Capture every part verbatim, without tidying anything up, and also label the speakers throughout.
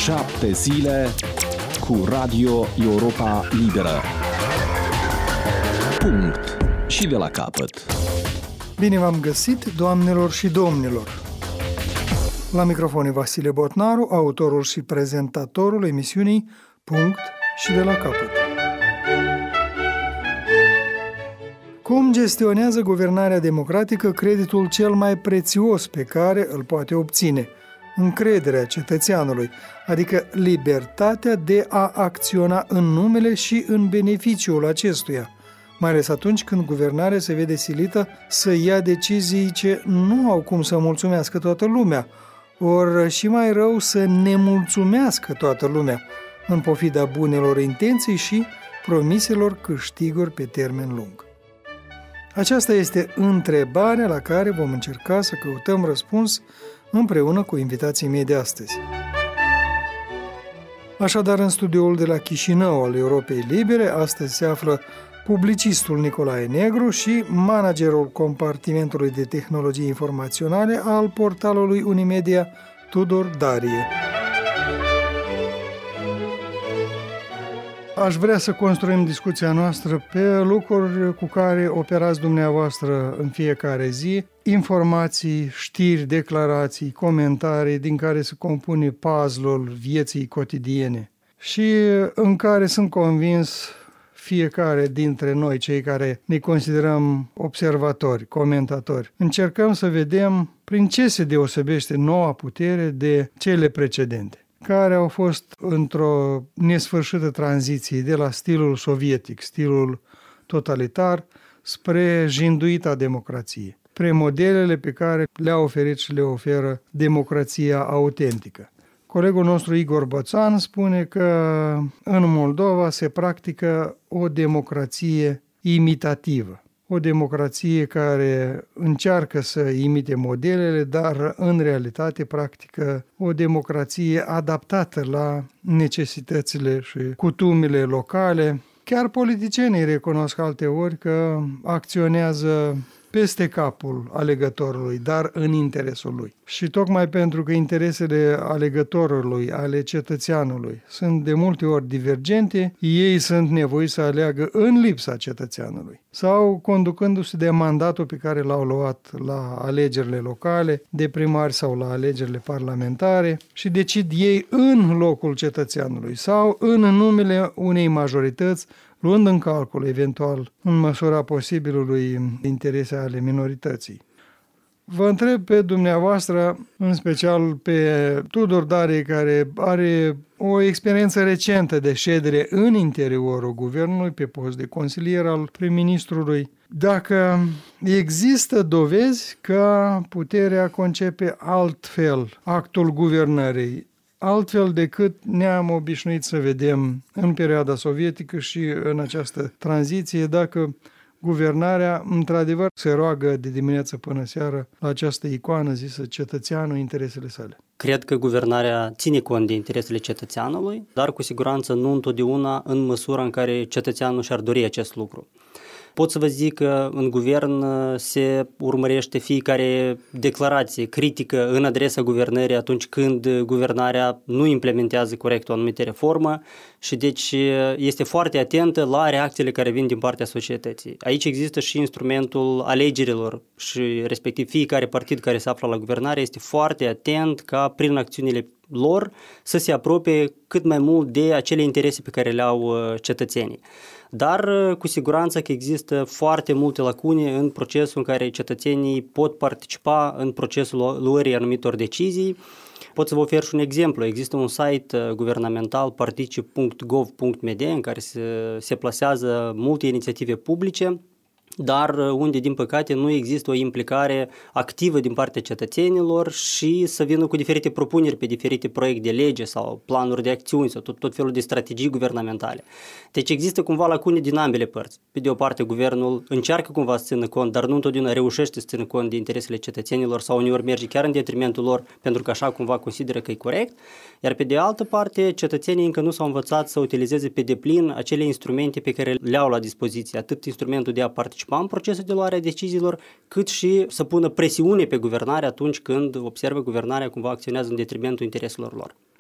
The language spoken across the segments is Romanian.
Speaker 1: Șapte zile cu Radio Europa Liberă. Punct. Și de la capăt.
Speaker 2: Bine v-am găsit, doamnelor și domnilor! La microfon e Vasile Botnaru, autorul și prezentatorul emisiunii Punct și de la capăt. Cum gestionează guvernarea democratică creditul cel mai prețios pe care îl poate obține? Încrederea cetățeanului, adică libertatea de a acționa în numele și în beneficiul acestuia, mai ales atunci când guvernarea se vede silită să ia decizii ce nu au cum să mulțumească toată lumea, ori și mai rău să nemulțumească toată lumea, în pofida bunelor intenții și promiselor câștiguri pe termen lung. Aceasta este întrebarea la care vom încerca să căutăm răspuns împreună cu invitații mei de astăzi. Așadar, în studioul de la Chișinău al Europei Libere, astăzi se află publicistul Nicolae Negru și managerul compartimentului de tehnologii informaționale al portalului Unimedia, Tudor Darie. Aș vrea să construim discuția noastră pe lucruri cu care operați dumneavoastră în fiecare zi, informații, știri, declarații, comentarii din care se compune puzzle-ul vieții cotidiene și în care sunt convins fiecare dintre noi, cei care ne considerăm observatori, comentatori, încercăm să vedem prin ce se deosebește noua putere de cele precedente, care au fost într-o nesfârșită tranziție de la stilul sovietic, stilul totalitar, spre jinduita democrație, spre modelele pe care le-a oferit și le oferă democrația autentică. Colegul nostru Igor Bățan spune că în Moldova se practică o democrație imitativă, o democrație care încearcă să imite modelele, dar în realitate practică o democrație adaptată la necesitățile și cutumile locale. Chiar politicienii recunosc alteori că acționează peste capul alegătorului, dar în interesul lui. Și tocmai pentru că interesele alegătorului, ale cetățeanului, sunt de multe ori divergente, ei sunt nevoiți să aleagă în lipsa cetățeanului sau conducându-se de mandatul pe care l-au luat la alegerile locale, de primari sau la alegerile parlamentare și decid ei în locul cetățeanului sau în numele unei majorități, luând în calcul, eventual, în măsura posibilului, interese ale minorității. Vă întreb pe dumneavoastră, în special pe Tudor Darie, care are o experiență recentă de ședere în interiorul guvernului, pe post de consilier al prim-ministrului, dacă există dovezi că puterea concepe altfel actul guvernării, altfel decât ne-am obișnuit să vedem în perioada sovietică și în această tranziție, dacă guvernarea, într-adevăr, se roagă de dimineață până seară la această icoană zisă cetățeanul, interesele sale.
Speaker 3: Cred că guvernarea ține cont de interesele cetățeanului, dar cu siguranță nu întotdeauna în măsura în care cetățeanul și-ar dori acest lucru. Pot să vă zic că în guvern se urmărește fiecare declarație critică în adresa guvernării atunci când guvernarea nu implementează corect o anumită reformă și deci este foarte atentă la reacțiile care vin din partea societății. Aici există și instrumentul alegerilor și respectiv fiecare partid care se află la guvernare este foarte atent ca prin acțiunile lor să se apropie cât mai mult de acele interese pe care le au cetățenii. Dar cu siguranță că există foarte multe lacune în procesul în care cetățenii pot participa în procesul luării anumitor decizii. Pot să vă ofer și un exemplu. Există un site guvernamental particip punct gov punct m d în care se, se plasează multe inițiative publice, dar unde, din păcate, nu există o implicare activă din partea cetățenilor și să vină cu diferite propuneri pe diferite proiecte de lege sau planuri de acțiuni sau tot, tot felul de strategii guvernamentale. Deci există cumva lacune din ambele părți. Pe de o parte, guvernul încearcă cumva să țină cont, dar nu întotdeauna reușește să țină cont de interesele cetățenilor sau uneori merge chiar în detrimentul lor pentru că așa cumva consideră că e corect. Iar pe de altă parte, cetățenii încă nu s-au învățat să utilizeze pe deplin acele instrumente pe care le au la dispoziție, atât instrumentul de a participa în procesul de luare a deciziilor, cât și să pună presiune pe guvernare atunci când observă guvernarea cumva acționează în detrimentul intereselor lor.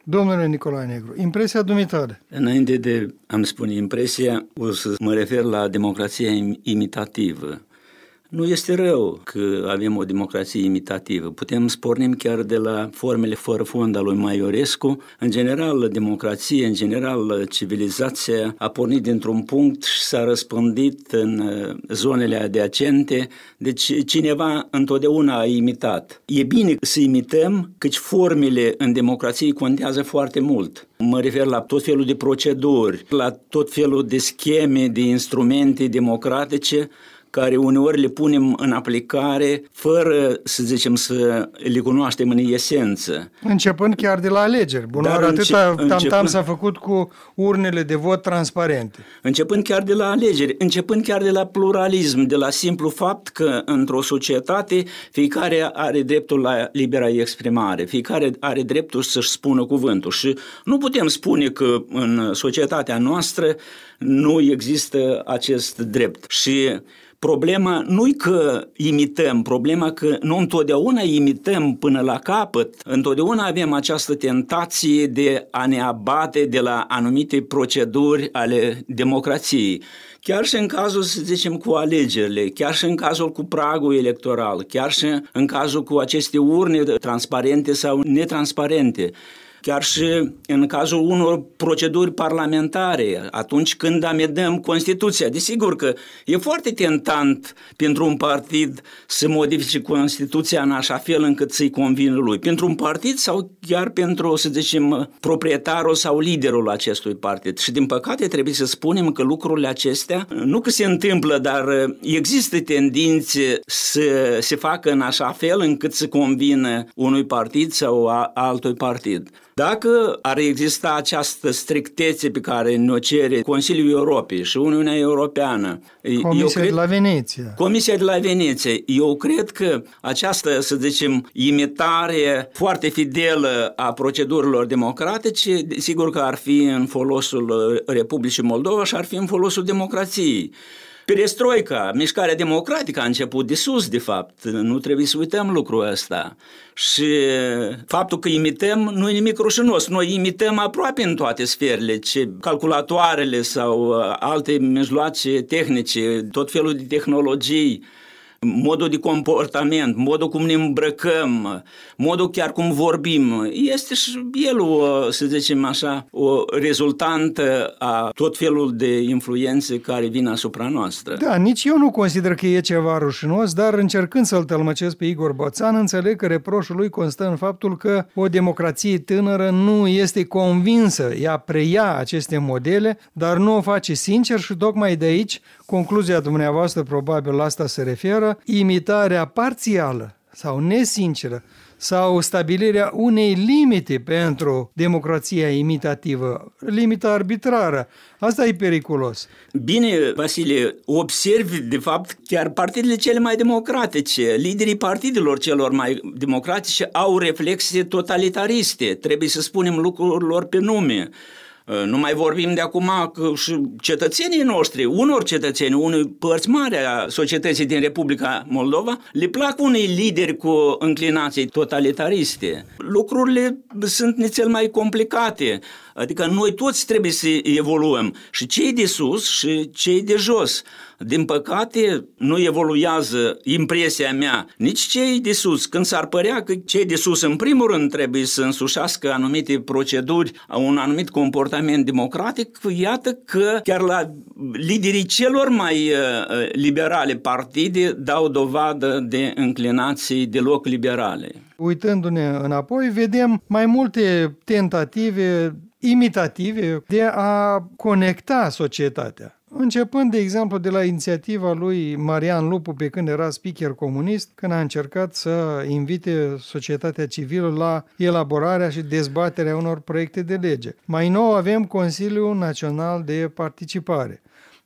Speaker 2: Domnule Nicolae Negru, impresia dumitale.
Speaker 4: Înainte de a-mi spune impresia, o să mă refer la democrația imitativă. Nu este rău că avem o democrație imitativă. Putem spornim chiar de la formele fără fond al lui Maiorescu. În general, democrație, în general, civilizația a pornit dintr-un punct și s-a răspândit în zonele adiacente. Deci cineva întotdeauna a imitat. E bine să imităm, căci formele în democrație contează foarte mult. Mă refer la tot felul de proceduri, la tot felul de scheme, de instrumente democratice, care uneori le punem în aplicare fără, să zicem, să le cunoaștem în esență.
Speaker 2: Începând chiar de la alegeri. Bună, atâta tam-tam s-a făcut cu urnele de vot transparente.
Speaker 4: Începând chiar de la alegeri, începând chiar de la pluralism, de la simplu fapt că într-o societate fiecare are dreptul la libera exprimare, fiecare are dreptul să-și spună cuvântul și nu putem spune că în societatea noastră nu există acest drept. Și problema nu-i că imităm, problema că nu întotdeauna imităm până la capăt, întotdeauna avem această tentație de a ne abate de la anumite proceduri ale democrației. Chiar și în cazul, să zicem, cu alegerile, chiar și în cazul cu pragul electoral, chiar și în cazul cu aceste urne transparente sau netransparente. Chiar și în cazul unor proceduri parlamentare, atunci când amendăm Constituția. Desigur că e foarte tentant pentru un partid să modifice Constituția în așa fel încât să-i convină lui. Pentru un partid sau chiar pentru, să zicem, proprietarul sau liderul acestui partid. Și din păcate trebuie să spunem că lucrurile acestea nu că se întâmplă, dar există tendințe să se facă în așa fel încât să convină unui partid sau altui partid. Dacă ar exista această strictețe pe care ne-o cere Consiliul Europei și Uniunea Europeană,
Speaker 2: Comisia cred, de la Veneția.
Speaker 4: Comisia de la Veneția, eu cred că această, să zicem, imitare foarte fidelă a procedurilor democratice, sigur că ar fi în folosul Republicii Moldova și ar fi în folosul democrației. Perestroica, mișcarea democratică a început de sus, de fapt, nu trebuie să uităm lucrul ăsta. Și faptul că imităm nu e nimic rușinos, noi imităm aproape în toate sferele, ce calculatoarele sau alte mijloace tehnice, tot felul de tehnologii, modul de comportament, modul cum ne îmbrăcăm, modul chiar cum vorbim, este și el, o, să zicem așa, o rezultantă a tot felul de influențe care vin asupra noastră.
Speaker 2: Da, nici eu nu consider că e ceva rușinos, dar încercând să-l tălmăcesc pe Igor Boțan, înțeleg că reproșul lui constă în faptul că o democrație tânără nu este convinsă, ea preia aceste modele, dar nu o face sincer și tocmai de aici concluzia dumneavoastră probabil la asta se referă, imitarea parțială sau nesinceră sau stabilirea unei limite pentru democrația imitativă, limita arbitrară. Asta e periculos.
Speaker 4: Bine, Vasile, observi de fapt chiar partidele cele mai democratice, liderii partidelor celor mai democratice au reflexe totalitariste, trebuie să spunem lucrurilor pe nume. Nu mai vorbim de acum că și cetățenii noștri, unor cetățeni, unei părți mari a societății din Republica Moldova, le plac unei lideri cu înclinații totalitariste. Lucrurile sunt nițel mai complicate, adică noi toți trebuie să evoluăm, și cei de sus și cei de jos. Din păcate, nu evoluează, impresia mea, nici cei de sus. Când s-ar părea că cei de sus, în primul rând, trebuie să însușească anumite proceduri, un anumit comportament democratic, iată că chiar la liderii celor mai liberale partide dau dovadă de înclinații deloc liberale.
Speaker 2: Uitându-ne înapoi, vedem mai multe tentative imitative de a conecta societatea. Începând, de exemplu, de la inițiativa lui Marian Lupu pe când era speaker comunist, când a încercat să invite societatea civilă la elaborarea și dezbaterea unor proiecte de lege. Mai nou avem Consiliul Național de Participare.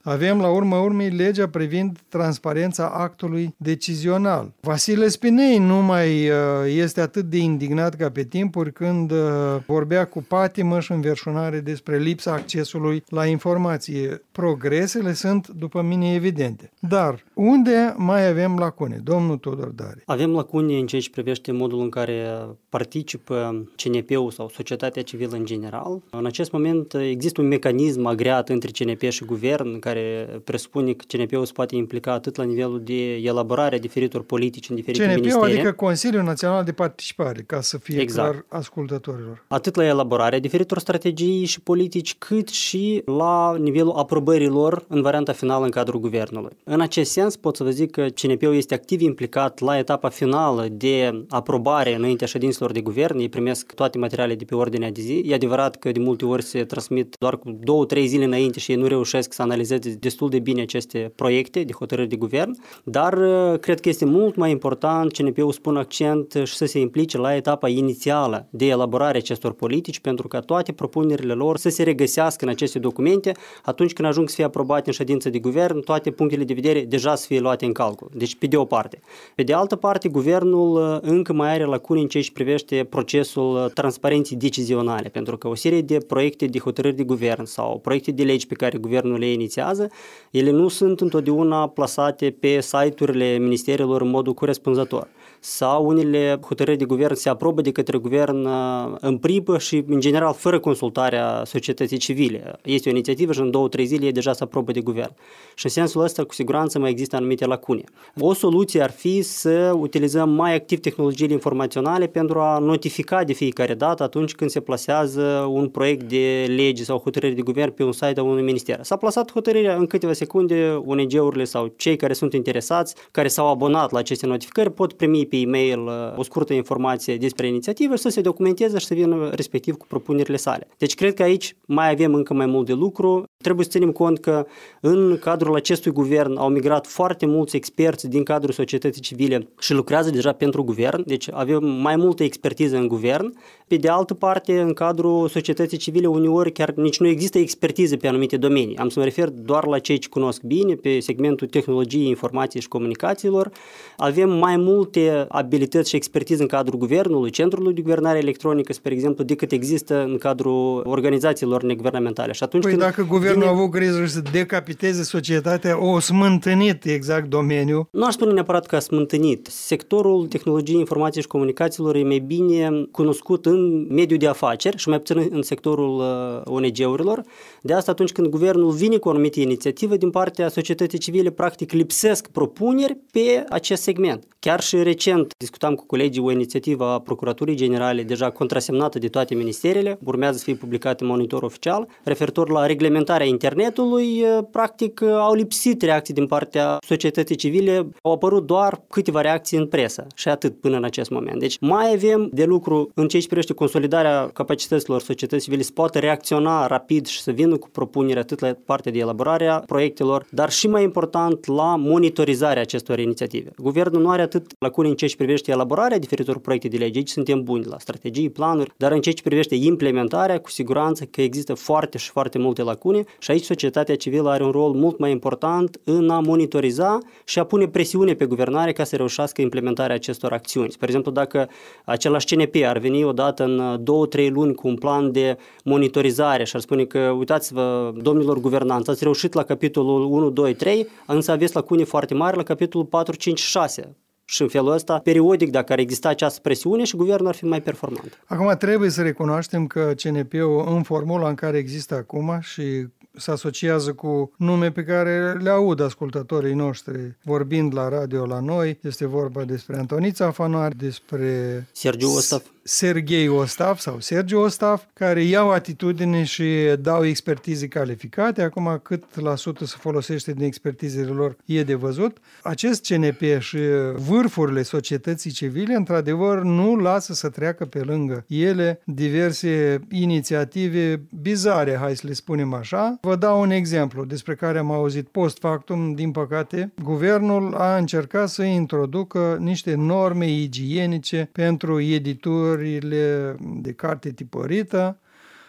Speaker 2: Avem la urma urmei legea privind transparența actului decizional. Vasile Spinei nu mai este atât de indignat ca pe timpuri când vorbea cu patimă și înverșunare despre lipsa accesului la informație. Progresele sunt, după mine, evidente. Dar unde mai avem lacune, domnul Tudor Dari?
Speaker 3: Avem lacune în ceea ce privește modul în care participă C N P-ul sau societatea civilă în general. În acest moment există un mecanism agreat între C N P și guvern care presupune că C N P-ul se poate implica atât la nivelul de elaborare a diferitor politici în diferite
Speaker 2: C N P-ul,
Speaker 3: ministere.
Speaker 2: adică Consiliul Național de Participare, ca să fie
Speaker 3: exact.
Speaker 2: clar ascultătorilor.
Speaker 3: Atât la elaborarea diferitor strategii și politici, cât și la nivelul aprobărilor în varianta finală în cadrul guvernului. În acest sens pot să vă zic că C N P-ul este activ implicat la etapa finală de aprobare înaintea ședințelor de guvern. Ei primesc toate materialele de pe ordinea de zi. E adevărat că de multe ori se transmit doar cu două, trei zile înainte și ei nu reușesc să analizeze destul de bine aceste proiecte de hotărâri de guvern, dar cred că este mult mai important C N P-ul să pună accent și să se implice la etapa inițială de elaborare acestor politici, pentru ca toate propunerile lor să se regăsească în aceste documente atunci când ajung să fie aprobate în ședință de guvern, toate punctele de vedere deja să fie luate în calcul. Deci pe de o parte. Pe de altă parte, guvernul încă mai are lacune în ceea ce privește procesul transparenței decizionale, pentru că o serie de proiecte de hotărâri de guvern sau proiecte de legi pe care guvernul le inițiază, ele nu sunt întotdeauna plasate pe site-urile ministerilor în modul corespunzător. Sau unele hotărâri de guvern se aprobă de către guvern în pripă și, în general, fără consultarea societății civile. Este o inițiativă și în două, trei zile deja se aprobă de guvern. Și în sensul ăsta, cu siguranță, mai există anumite lacune. O soluție ar fi să utilizăm mai activ tehnologiile informaționale pentru a notifica de fiecare dată atunci când se plasează un proiect de lege sau hotărâri de guvern pe un site al unui minister. S-a plasat hotărârea în câteva secunde, O N G-urile sau cei care sunt interesați, care s-au abonat la aceste notificări, pot primi pe e-mail o scurtă informație despre inițiativă și să se documenteze și să vină respectiv cu propunerile sale. Deci cred că aici mai avem încă mai mult de lucru. Trebuie să ținem cont că în cadrul acestui guvern au migrat foarte mulți experți din cadrul societății civile și lucrează deja pentru guvern, deci avem mai multă expertiză în guvern. Pe de altă parte, în cadrul societății civile uneori chiar nici nu există expertiză pe anumite domenii. Am să mă refer doar la cei ce cunosc bine, pe segmentul tehnologiei, informației și comunicațiilor. Avem mai multe abilități și expertiză în cadrul guvernului, Centrului de Guvernare Electronică, spre exemplu, decât există în cadrul organizațiilor neguvernamentale. Și atunci
Speaker 2: păi
Speaker 3: când
Speaker 2: dacă guvernul vine... a avut grijă să decapiteze societatea, o smântânit exact domeniul.
Speaker 3: Nu aș spune neapărat că a smântânit. Sectorul tehnologiei, informației și comunicațiilor e mai bine cunoscut în mediul de afaceri și mai puțin în sectorul O N G-urilor. De asta, atunci când guvernul vine cu o anumită inițiativă din partea societății civile, practic lipsesc propuneri pe acest segment. Chiar și recent discutam cu colegii o inițiativă a Procuraturii Generale deja contrasemnată de toate ministerele, urmează să fie publicată în monitor oficial, referitor la reglementarea internetului. Practic au lipsit reacții din partea societății civile, au apărut doar câteva reacții în presă și atât până în acest moment. Deci mai avem de lucru în ceea ce privește consolidarea capacităților societății civile să poată reacționa rapid și să vină cu propuneri atât la partea de elaborare a proiectelor, dar și mai important la monitorizarea acestor inițiative. Guvernul nu are atât lacune în ceea ce privește elaborarea diferitor proiecte de lege, aici suntem buni la strategii, planuri, dar în ceea ce privește implementarea, cu siguranță că există foarte și foarte multe lacune și aici societatea civilă are un rol mult mai important în a monitoriza și a pune presiune pe guvernare ca să reușească implementarea acestor acțiuni. Spre exemplu, dacă același C N P ar veni odată în două, trei luni cu un plan de monitorizare și ar spune că, uitați-vă, domnilor guvernanți, ați reușit la capitolul unu, doi, trei, însă aveți lacune foarte mari la capitolul patru, cinci, șase. Și în felul ăsta, periodic, dacă ar exista această presiune, și guvernul ar fi mai performant.
Speaker 2: Acum trebuie să recunoaștem că C N P-ul, în formula în care există acum și se asociază cu nume pe care le aud ascultătorii noștri vorbind la radio la noi, este vorba despre Antonița Fanoar, despre
Speaker 3: Sergiu Ostaf.
Speaker 2: Serghei Ostaf sau Sergiu Ostaf, care iau atitudine și dau expertize calificate. Acum, cât la sută se folosește din expertizele lor e de văzut. Acest C N P și vârfurile societății civile, într-adevăr, nu lasă să treacă pe lângă ele diverse inițiative bizare, hai să le spunem așa. Vă dau un exemplu despre care am auzit post factum, din păcate. Guvernul a încercat să introducă niște norme igienice pentru editurile de carte tipărită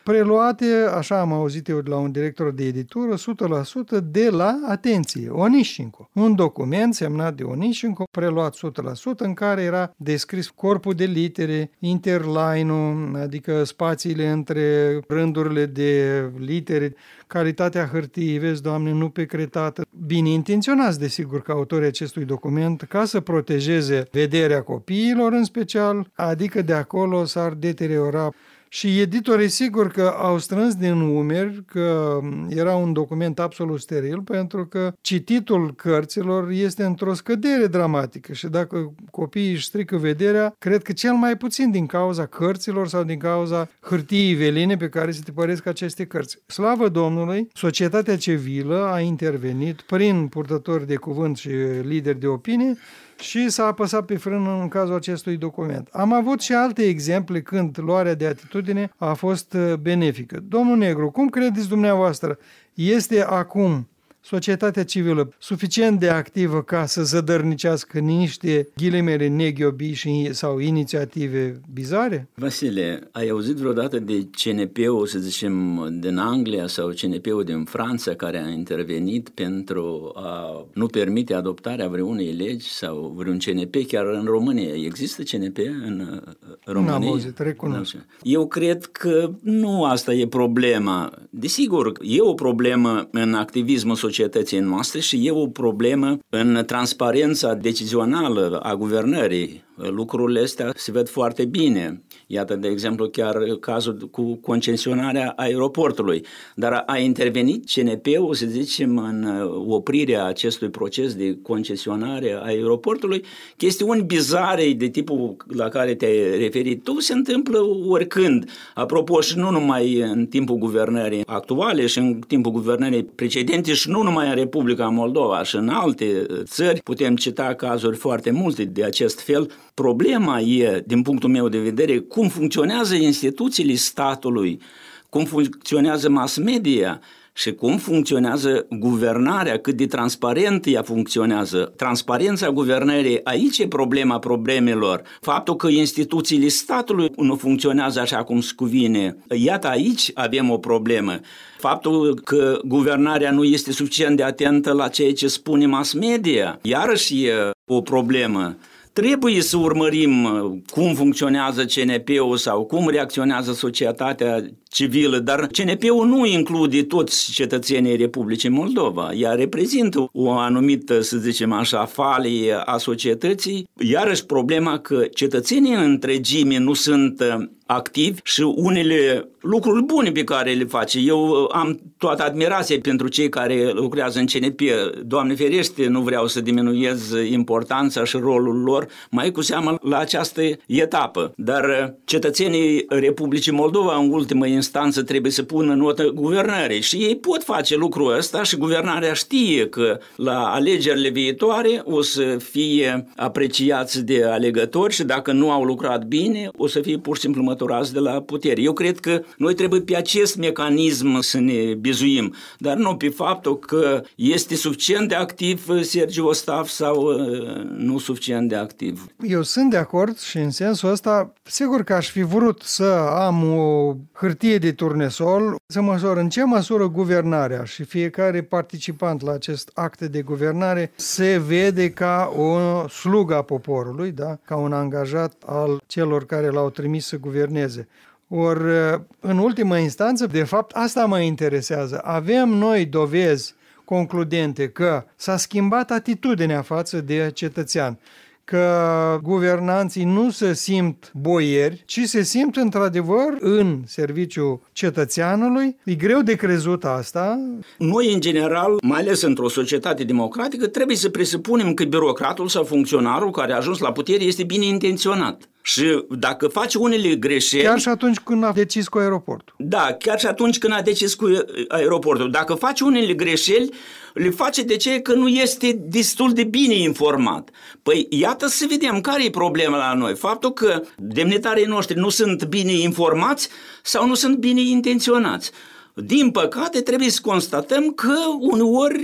Speaker 2: preluate, așa am auzit eu de la un director de editură, o sută la sută de la, atenție, Onișenko. Un document semnat de Onișenko, preluat o sută la sută, în care era descris corpul de litere, interline-ul, adică spațiile între rândurile de litere, calitatea hârtiei, vezi, Doamne, nu pe cretată. Bine intenționați, desigur, ca autorii acestui document, ca să protejeze vederea copiilor în special, adică de acolo s-ar deteriora. Și editorii sigur că au strâns din umeri că era un document absolut steril, pentru că cititul cărților este într-o scădere dramatică și dacă copiii își strică vederea, cred că cel mai puțin din cauza cărților sau din cauza hârtiei veline pe care se tipăresc aceste cărți. Slavă Domnului, societatea civilă a intervenit prin purtători de cuvânt și lideri de opinie și s-a apăsat pe frână în cazul acestui document. Am avut și alte exemple când luarea de atitudine a fost benefică. Domnul Negru, cum credeți dumneavoastră, este acum societatea civilă suficient de activă ca să zădărnicească niște ghilimele neghiobii și, sau inițiative bizare?
Speaker 4: Vasile, ai auzit vreodată de C N P-ul, să zicem, din Anglia sau C N P-ul din Franța care a intervenit pentru a nu permite adoptarea vreunei legi sau vreun C N P chiar în România? Există C N P în România?
Speaker 2: N-am auzit, recunosc.
Speaker 4: Eu cred că nu asta e problema. Desigur, e o problemă în activismul social societății noastre și e o problemă în transparența decizională a guvernării. Lucrurile astea se ved foarte bine. Iată, de exemplu, chiar cazul cu concesionarea aeroportului. Dar a intervenit C N P-ul, să zicem, în oprirea acestui proces de concesionare a aeroportului. Chestiuni bizare de tipul la care te-ai referit tu se întâmplă oricând. Apropo, și nu numai în timpul guvernării actuale și în timpul guvernării precedente și nu numai în Republica Moldova și în alte țări. Putem cita cazuri foarte multe de acest fel. Problema e, din punctul meu de vedere, cum funcționează instituțiile statului, cum funcționează mass media și cum funcționează guvernarea, cât de transparent ea funcționează. Transparența guvernării, aici e problema problemelor. Faptul că instituțiile statului nu funcționează așa cum se cuvine, iată aici avem o problemă. Faptul că guvernarea nu este suficient de atentă la ceea ce spune mass media, iarăși e o problemă. Trebuie să urmărim cum funcționează C N P-ul sau cum reacționează societatea civilă, dar C N P-ul nu include toți cetățenii Republicii Moldova. Ea reprezintă o anumită, să zicem așa, falie a societății. Iarăși problema că cetățenii în întregime nu sunt activi și unele lucruri bune pe care le face. Eu am toată admirația pentru cei care lucrează în C N P. Doamne ferește, nu vreau să diminuez importanța și rolul lor, mai cu seamă la această etapă. Dar cetățenii Republicii Moldova, în ultimă instanță, trebuie să pună notă guvernării și ei pot face lucrul ăsta și guvernarea știe că la alegerile viitoare o să fie apreciați de alegători și dacă nu au lucrat bine, o să fie pur și simplu măturați de la putere. Eu cred că noi trebuie pe acest mecanism să ne bizuim, dar nu pe faptul că este suficient de activ Sergiu Ostaf sau nu suficient de activ.
Speaker 2: Eu sunt de acord și în sensul ăsta, sigur că aș fi vrut să am o hârtie de turnesol, să măsor în ce măsură guvernarea și fiecare participant la acest act de guvernare se vede ca o slugă a poporului, da? Ca un angajat al celor care l-au trimis să guverneze. Ori, în ultimă instanță, de fapt, asta mă interesează. Avem noi dovezi concludente că s-a schimbat atitudinea față de cetățean, că guvernanții nu se simt boieri, ci se simt într-adevăr în serviciul cetățeanului. E greu de crezut asta.
Speaker 4: Noi, în general, mai ales într-o societate democratică, trebuie să presupunem că birocratul sau funcționarul care a ajuns la putere este bine intenționat. Și dacă face unele greșeli...
Speaker 2: Chiar și atunci când a decis cu aeroportul.
Speaker 4: Da, chiar și atunci când a decis cu aeroportul. Dacă face unele greșeli, le face de ce? Că nu este destul de bine informat. Păi iată să vedem care e problema la noi. Faptul că demnitarii noștri nu sunt bine informați sau nu sunt bine intenționați. Din păcate trebuie să constatăm că uneori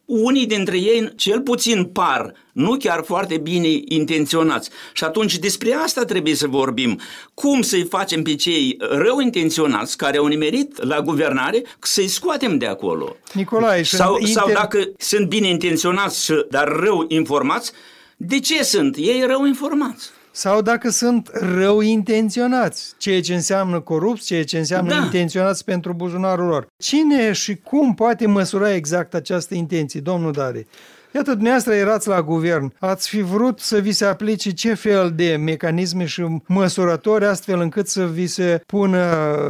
Speaker 4: unii dintre ei cel puțin par nu chiar foarte bine intenționați. Și atunci despre asta trebuie să vorbim. Cum să-i facem pe cei rău intenționați care au nimerit la guvernare, să-i scoatem de acolo.
Speaker 2: Nicolae,
Speaker 4: sau,
Speaker 2: inter...
Speaker 4: sau dacă sunt bine intenționați, dar rău informați, de ce sunt ei rău informați?
Speaker 2: Sau dacă sunt rău intenționați, ceea ce înseamnă corupți, ceea ce înseamnă
Speaker 4: da.
Speaker 2: intenționați pentru buzunarul lor. Cine și cum poate măsura exact această intenție, domnul Dari? Iată, dumneavoastră erați la guvern, ați fi vrut să vi se aplice ce fel de mecanisme și măsurători astfel încât să vi se pună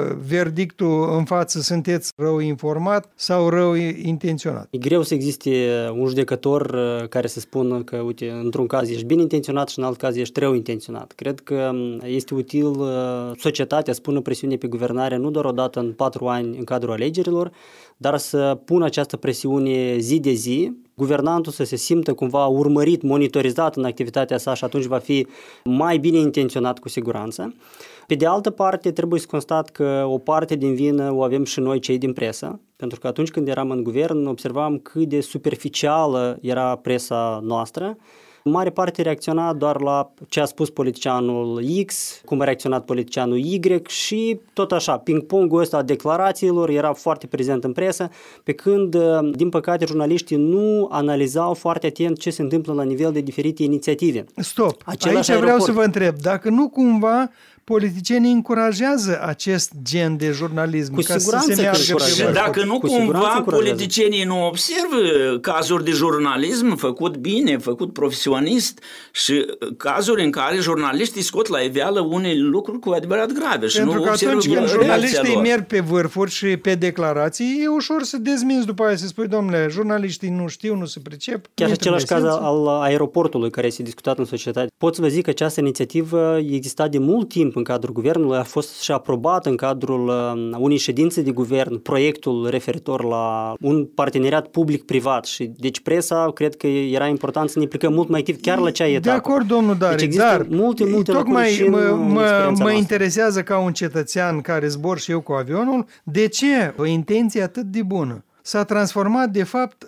Speaker 2: verdictul în față, sunteți rău informat sau rău intenționat?
Speaker 3: E greu să existe un judecător care să spună că, uite, într-un caz ești bine intenționat și în alt caz ești rău intenționat. Cred că este util societatea să pună presiune pe guvernare nu doar o dată în patru ani în cadrul alegerilor, dar să pună această presiune zi de zi, guvernantul să se simtă cumva urmărit, monitorizat în activitatea sa și atunci va fi mai bine intenționat cu siguranță. Pe de altă parte, trebuie să constat că o parte din vină o avem și noi cei din presă, pentru că atunci când eram în guvern observam cât de superficială era presa noastră. În mare parte reacționa doar la ce a spus politicianul X, cum a reacționat politicianul Y și tot așa, ping-pongul ăsta a declarațiilor era foarte prezent în presă, pe când, din păcate, jurnaliștii nu analizau foarte atent ce se întâmplă la nivel de diferite inițiative.
Speaker 2: Stop!
Speaker 3: Același
Speaker 2: Aici vreau
Speaker 3: aeroport.
Speaker 2: să vă întreb, dacă nu cumva politicienii încurajează acest gen de jurnalism
Speaker 3: Cu
Speaker 2: ca
Speaker 3: siguranță
Speaker 2: să se meargă
Speaker 3: că
Speaker 2: pe
Speaker 4: Și
Speaker 2: vârfuri?
Speaker 4: dacă nu
Speaker 3: Cu
Speaker 4: cumva
Speaker 3: siguranță încurajează.
Speaker 4: politicienii nu observă cazuri de jurnalism făcut bine, făcut profesionist și cazuri în care jurnaliștii scot la iveală unele lucruri cu adevărat grave și
Speaker 2: Pentru
Speaker 4: nu
Speaker 2: că
Speaker 4: observă
Speaker 2: atunci când
Speaker 4: reacția
Speaker 2: jurnaliștii
Speaker 4: lor.
Speaker 2: merg pe vârfuri și pe declarații, e ușor să dezminți după aia, să spui, domnule, jurnaliștii nu știu, nu se pricep.
Speaker 3: Chiar și
Speaker 2: nu
Speaker 3: același caz
Speaker 2: trebuie
Speaker 3: al aeroportului care este discutat în societate. Pot să vă zic că această inițiativă exista de mult timp în cadrul guvernului, a fost și aprobat în cadrul unei ședințe de guvern proiectul referitor la un parteneriat public-privat și deci presa cred că era important să ne implicăm mult mai activ chiar la cea etapă.
Speaker 2: De acord, domnul Dari,
Speaker 3: deci există
Speaker 2: dar
Speaker 3: multe, multe
Speaker 2: tocmai
Speaker 3: lacune și
Speaker 2: mă,
Speaker 3: în
Speaker 2: mă,
Speaker 3: experiența
Speaker 2: mă
Speaker 3: noastră.
Speaker 2: interesează ca un cetățean care zbor și eu cu avionul, de ce o intenție atât de bună s-a transformat de fapt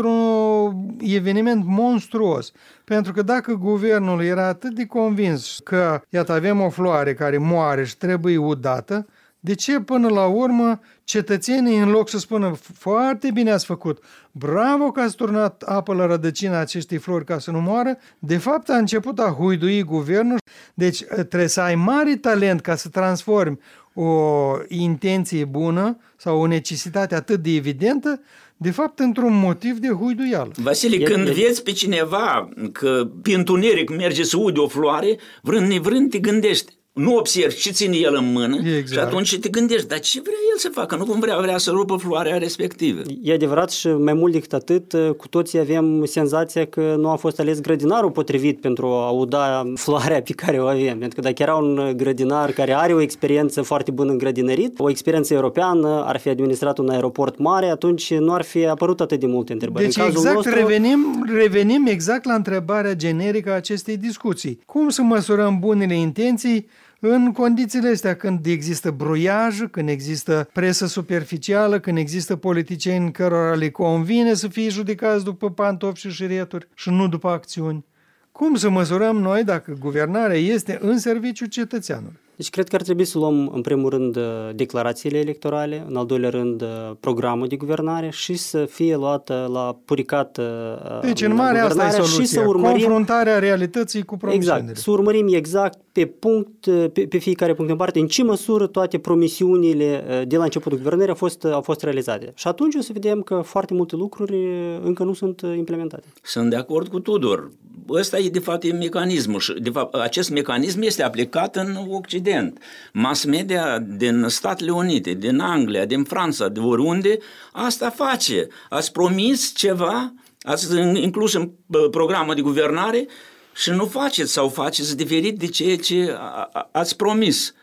Speaker 2: într-un eveniment monstruos. Pentru că dacă guvernul era atât de convins că, iată, avem o floare care moare și trebuie udată, de ce până la urmă cetățenii, în loc să spună foarte bine ați făcut, bravo că ați turnat apă la rădăcina acestei flori ca să nu moară, de fapt a început a huidui guvernul. Deci trebuie să ai mare talent ca să transformi o intenție bună sau o necesitate atât de evidentă, de fapt într-un motiv de huiduială.
Speaker 4: Vasile,
Speaker 3: E-
Speaker 4: când
Speaker 3: e-
Speaker 4: vezi pe cineva că pe întuneric merge să ude o floare, vrând nevrând te gândești. Nu observi ce ține el în mână
Speaker 2: Exact.
Speaker 4: și atunci te gândești, dar ce vrea el să facă? Nu cum vrea, vrea să rupă floarea respectivă.
Speaker 3: E adevărat și mai mult decât atât, cu toții avem senzația că nu a fost ales grădinarul potrivit pentru a uda floarea pe care o avem. Pentru că dacă era un grădinar care are o experiență foarte bună în grădinărit, o experiență europeană, ar fi administrat un aeroport mare, atunci nu ar fi apărut atât de multe întrebări.
Speaker 2: Deci
Speaker 3: în cazul
Speaker 2: exact
Speaker 3: nostru,
Speaker 2: revenim, revenim exact la întrebarea generică a acestei discuții. Cum să măsurăm bunele intenții în condițiile astea, când există bruiaj, când există presă superficială, când există politicieni cărora le convine să fie judecați după pantofi și șireturi și nu după acțiuni? Cum să măsurăm noi dacă guvernarea este în serviciul cetățeanului?
Speaker 3: Deci cred că ar trebui să luăm în primul rând declarațiile electorale, în al doilea rând programul de guvernare și să fie luată la puricat
Speaker 2: Deci în mare asta e soluția,
Speaker 3: și să urmărim,
Speaker 2: confruntarea realității cu promisiunile.
Speaker 3: exact, să urmărim exact pe punct, pe, pe fiecare punct în parte, în ce măsură toate promisiunile de la începutul guvernării au fost, au fost realizate. Și atunci o să vedem că foarte multe lucruri încă nu sunt implementate.
Speaker 4: Sunt de acord cu Tudor. Ăsta e de fapt e mecanismul și de fapt acest mecanism este aplicat în Occident. Mass media din Statele Unite, din Anglia, din Franța, de oriunde, asta face. Ați promis ceva, ați inclus în programul de guvernare și nu faceți sau faceți diferit de ceea ce ați promis.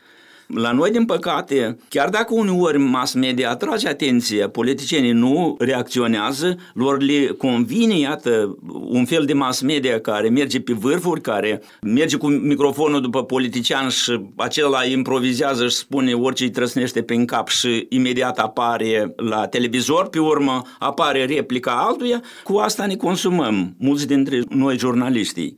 Speaker 4: La noi, din păcate, chiar dacă uneori mass media atrage atenție, politicienii nu reacționează, lor le convine, iată, un fel de mass media care merge pe vârfuri, care merge cu microfonul după politician și acela improvizează și spune orice îi trăsnește prin cap și imediat apare la televizor, pe urmă apare replica altuia. Cu asta ne consumăm, mulți dintre noi jurnaliștii.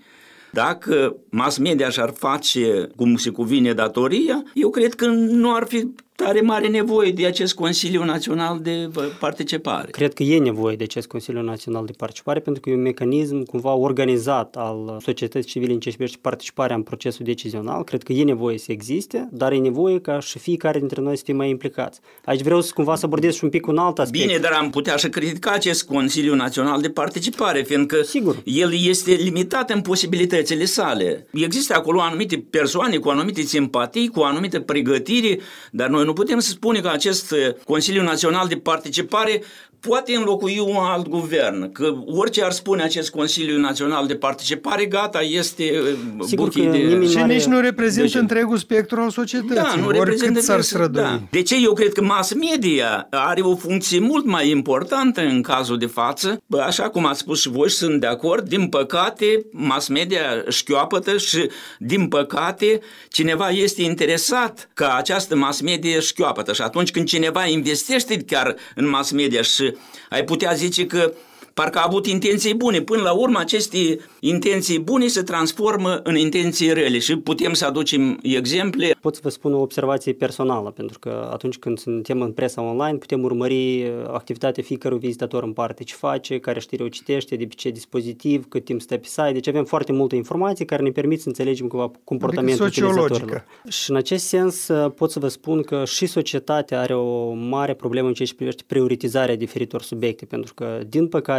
Speaker 4: Dacă mass media și-ar face cum se cuvine datoria, eu cred că nu ar fi tare mare nevoie de acest Consiliu Național de Participare.
Speaker 3: Cred că e nevoie de acest Consiliu Național de Participare pentru că e un mecanism cumva organizat al societății civile în ce privește participarea în procesul decizional. Cred că e nevoie să existe, dar e nevoie ca și fiecare dintre noi să fie mai implicați. Aici vreau să cumva să abordez și un pic un alt aspect.
Speaker 4: Bine, dar am putea și critica acest Consiliu Național de Participare, fiindcă
Speaker 3: Sigur.
Speaker 4: el este limitat în posibilitățile sale. Există acolo anumite persoane cu anumite simpatii, cu anumite pregătiri, dar noi nu putem să spunem că acest Consiliu Național de Participare poate înlocui un alt guvern, că orice ar spune acest Consiliu Național de Participare, gata, este buchii de...
Speaker 2: Și nici nu reprezintă de întregul spectru al societății,
Speaker 4: da, nu
Speaker 2: oricât s-ar strădui. Da.
Speaker 4: De ce eu cred că mass media are o funcție mult mai importantă în cazul de față, așa cum ați spus și voi și sunt de acord, din păcate mass media șchioapătă și din păcate cineva este interesat ca această mass media șchioapătă și atunci când cineva investește chiar în mass media și ai putea zice că parcă a avut intenții bune. Până la urmă, aceste intenții bune se transformă în intenții rele și putem să aducem exemple.
Speaker 3: Pot să vă spun o observație personală, pentru că atunci când suntem în presa online, putem urmări activitatea fiecărui vizitator în parte, ce face, care știre o citește, de pe ce dispozitiv, cât timp stă pe site. Deci avem foarte multe informații care ne permit să înțelegem cumva comportamentul utilizatorilor. Și în acest sens pot să vă spun că și societatea are o mare problemă în ceea ce privește prioritizarea diferitor subiecte, pentru că, din păcate,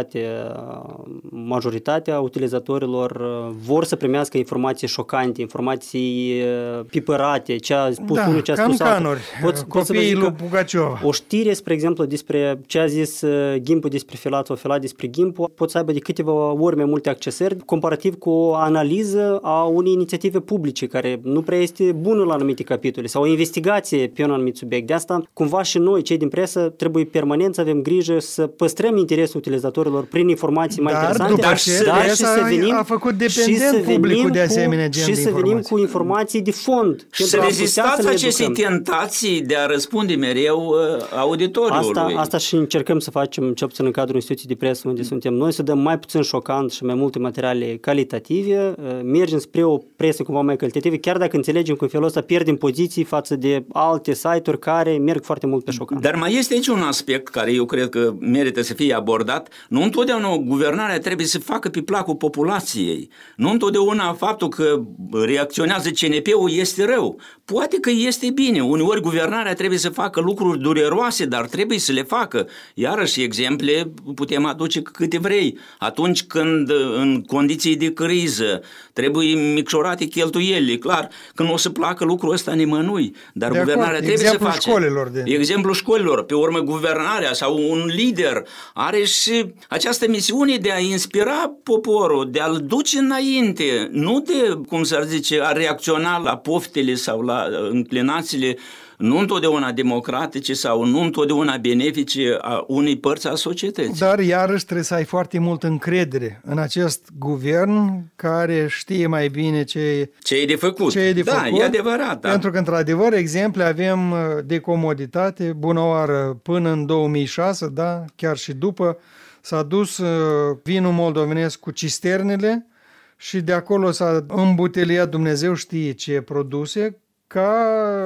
Speaker 3: majoritatea utilizatorilor vor să primească informații șocante, informații pipărate, ce a spus
Speaker 2: da,
Speaker 3: unul, ce a spus altul.
Speaker 2: Pot, copiii lui Pugaciova.
Speaker 3: O știre, spre exemplu, despre ce a zis Gimpu despre Filat sau Filat despre Gimpu, pot să aibă de câteva ori mai multe accesări, comparativ cu o analiză a unei inițiative publice, care nu prea este bună la anumite capitole, sau o investigație pe un anumit subiect. De asta, cumva și noi, cei din presă, trebuie permanent să avem grijă să păstrăm interesul utilizatorilor prin informații mai
Speaker 2: dar,
Speaker 3: interesante,
Speaker 2: dar,
Speaker 3: ce, dar și să venim
Speaker 2: a făcut dependent publicul de asemenea gen
Speaker 3: și
Speaker 2: de
Speaker 3: să venim cu informații de fond.
Speaker 4: Și să rezistați aceste tentații de a răspunde mereu auditoriului.
Speaker 3: Asta, asta și încercăm să facem, cel puțin în cadrul instituției de presă unde suntem noi, să dăm mai puțin șocant și mai multe materiale calitative, mergem spre o presă cumva mai calitativă, chiar dacă înțelegem că în felul ăsta pierdem poziții față de alte site-uri care merg foarte mult pe șocant.
Speaker 4: Dar mai este aici un aspect care eu cred că merită să fie abordat. Nu întotdeauna guvernarea trebuie să facă pe placul populației. Nu întotdeauna faptul că reacționează C N P-ul este rău. Poate că este bine. Uneori guvernarea trebuie să facă lucruri dureroase, dar trebuie să le facă. Iarăși exemple putem aduce câte vrei. Atunci când în condiții de criză trebuie micșorate cheltuielile, clar că nu o să placă lucrul ăsta nimănui, dar
Speaker 2: de
Speaker 4: guvernarea
Speaker 2: acord.
Speaker 4: trebuie
Speaker 2: exemplu
Speaker 4: să face.
Speaker 2: Școlilor de...
Speaker 4: Exemplu școlilor. Pe urmă guvernarea sau un lider are și această misiune de a inspira poporul, de a-l duce înainte, nu de, cum s-ar zice, a reacționa la poftele sau la înclinațiile nu întotdeauna democratice sau nu întotdeauna benefice a unei părți a societății.
Speaker 2: Dar iarăși trebuie să ai foarte mult încredere în acest guvern care știe mai bine ce,
Speaker 4: ce e de făcut.
Speaker 2: Ce e de
Speaker 4: da,
Speaker 2: făcut,
Speaker 4: e adevărat. Da.
Speaker 2: Pentru că, într-adevăr, exemple avem de comoditate, bună oară, până în două mii șase, da, chiar și după, s-a dus vinul moldovenesc cu cisternele și de acolo s-a îmbuteliat Dumnezeu știe ce produse, ca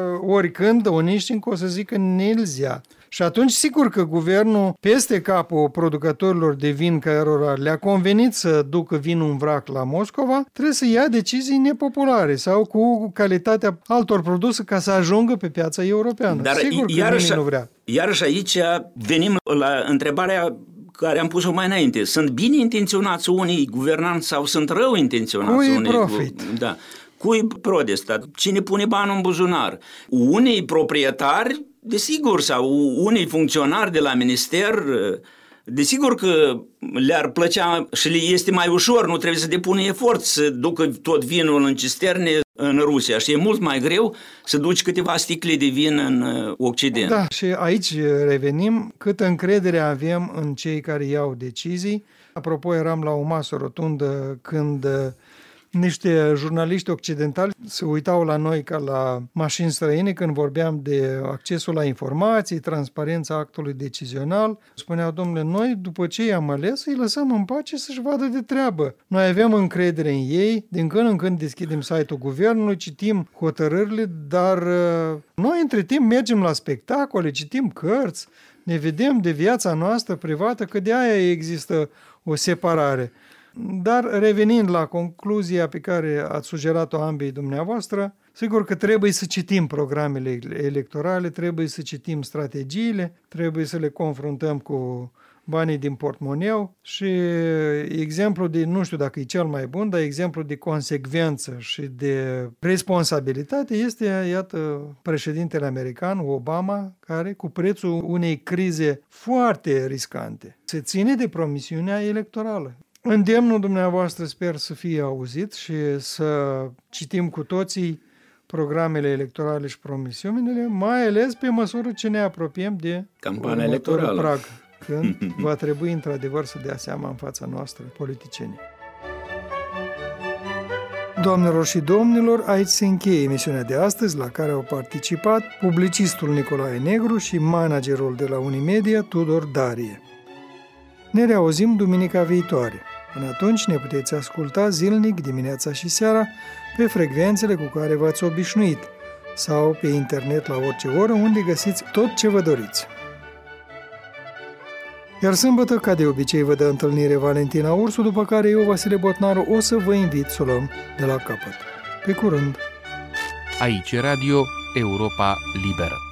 Speaker 2: oricând Oniștincu o să zică Nilzia. Și atunci sigur că guvernul, peste capul producătorilor de vin cărora le-a convenit să ducă vinul în vrac la Moscova, trebuie să ia decizii nepopulare sau cu calitatea altor produse ca să ajungă pe piața europeană.
Speaker 4: Dar
Speaker 2: sigur că
Speaker 4: iarăși,
Speaker 2: nimeni nu vrea.
Speaker 4: Iarăși aici venim la întrebarea care am pus-o mai înainte. Sunt bine intenționați unii guvernanți sau sunt rău intenționați
Speaker 2: Cui
Speaker 4: unii?
Speaker 2: profit?
Speaker 4: Da. Cui prodestat? Cine pune bani în buzunar? Unii proprietari, desigur, sau unii funcționari de la minister, desigur că le-ar plăcea și le este mai ușor, nu trebuie să depună efort să ducă tot vinul în cisterne în Rusia și e mult mai greu să duci câteva sticle de vin în Occident.
Speaker 2: Da, și aici revenim câtă încredere avem în cei care iau decizii. Apropo, eram la o masă rotundă când niște jurnaliști occidentali se uitau la noi ca la mașini străine când vorbeam de accesul la informații, transparența actului decizional. Spuneau, domnule, noi după ce i-am ales îi lăsăm în pace să-și vadă de treabă. Noi avem încredere în ei, din când în când deschidem site-ul guvernului, citim hotărârile, dar noi între timp mergem la spectacole, citim cărți, ne vedem de viața noastră privată, că de aia există o separare. Dar revenind la concluzia pe care ați sugerat-o ambii dumneavoastră, sigur că trebuie să citim programele electorale, trebuie să citim strategiile, trebuie să le confruntăm cu banii din portmoneu și exemplu de, nu știu dacă e cel mai bun, dar exemplu de consecvență și de responsabilitate este, iată, președintele american, Obama, care cu prețul unei crize foarte riscante se ține de promisiunea electorală. Îndemnul dumneavoastră sper să fie auzit și să citim cu toții programele electorale și promisiunile, mai ales pe măsură ce ne apropiem de
Speaker 4: campania electorală,
Speaker 2: prag, când va trebui într-adevăr să dea seama în fața noastră politicienii. Doamnelor și domnilor, aici se încheie emisiunea de astăzi, la care au participat publicistul Nicolae Negru și managerul de la Unimedia, Tudor Darie. Ne reauzim duminica viitoare. Până atunci ne puteți asculta zilnic, dimineața și seara, pe frecvențele cu care v-ați obișnuit sau pe internet la orice oră, unde găsiți tot ce vă doriți. Iar sâmbătă, ca de obicei, vă dă întâlnire Valentina Ursu, după care eu, Vasile Botnaru, o să vă invit să o luăm de la capăt. Pe curând!
Speaker 5: Aici Radio Europa Liberă.